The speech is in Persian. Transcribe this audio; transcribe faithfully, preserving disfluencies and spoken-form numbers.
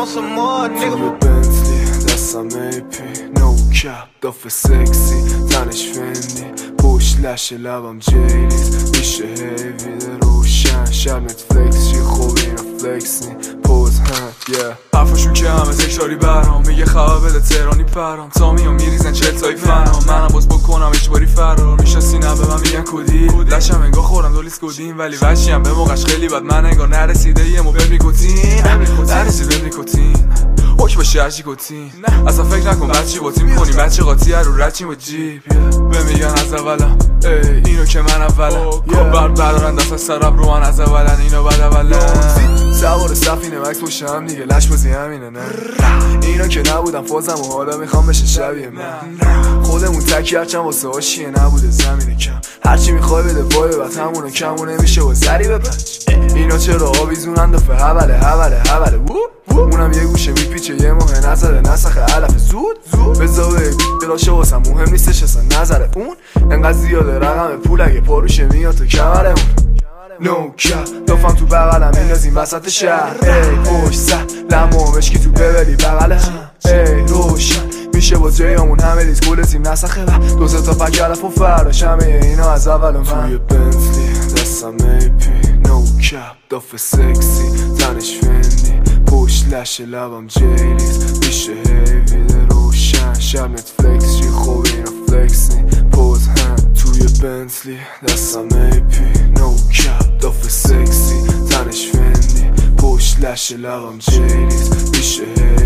some more, nigga. توی بنتلی دستم ای پی نو کپ دافه سکسی تنش فندی پشت لشه لبم جیلیز میشه هیویده روشن شب نتفلکس چی خوبی اینا فلکس نی پوز هم yeah. حرفشون که همه تکراری برام میگه خبر بده تهرانی پرام تا میام میریزن چل تایی فنام منم باز بکنم اجباری فرار میشستی نه به من میگن کودی لشم انگار خورم دولیس کودیم ولی وشیم به موقعش خیلی بد من انگار نرسیده یه مو بهم نیکوتین نرسید بهم نیکوتین حک باشه هرچی گوتین اصلا فکر نکن بچی قاطی میکنی بچه قاطی رو رچیم و جیب به میگن از اولم ای اینو که من اولم بر بردارن دست سرم رو من از اولن اینو بعد اولن سوار سفینه مکس پشت هم دیگه لش بازی همینه نه اینو که نبودم فازم و حالا میخوام بشه شبیه من خودمون تکی هرچم واسه هاشیه نبوده زمینه کم هرچی میخوای بده پای ببت همونو کمونه میشه و زری بپچ اینا چرا آویزونن دفعه هبله هبله هبله اونم یه گوشه میپیچه یه ماه نظره نسخه علف زود زود بزاوه دلاشه واسم مهم نیستش اصلا نظره اون انقدر زیاده رقم پول اگه پاروشه میاد تو کمره اون نو کپ دافم تو بغلم میندازیم وسط شهر ای پشت سر لمو مشکی تو ببری بغل هم ای روشن میشه با جیامون همه ریز کل تیم نسخه و دو سه تا پک علف و فراش همه اینا از اول من توی بنتلی دستم ای پی نو کپ دافه سکسی تنش فندی پشت لشه لبم جیلیز میشه هیویده روشن شب نتفلکس چی خوبی اینا فلکس نی پوز هم توی بنتلی دستم ای پی نو کپ دافه سکسی تنش فندی پشت لشه لبم جیلیز میشه